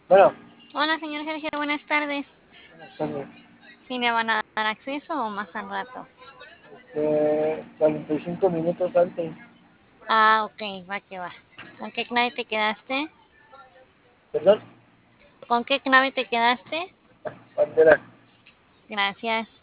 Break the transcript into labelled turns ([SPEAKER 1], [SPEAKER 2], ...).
[SPEAKER 1] Bueno,
[SPEAKER 2] Hola, señor Sergio, buenas tardes.
[SPEAKER 1] buenas tardes.
[SPEAKER 2] ¿Sí me van a dar acceso o más al rato?
[SPEAKER 1] 45 minutos antes,
[SPEAKER 2] Ah, ok, va que va. ¿Con qué clave te quedaste?
[SPEAKER 1] perdón,
[SPEAKER 2] ¿Con qué clave te quedaste?
[SPEAKER 1] bandera.
[SPEAKER 2] Gracias.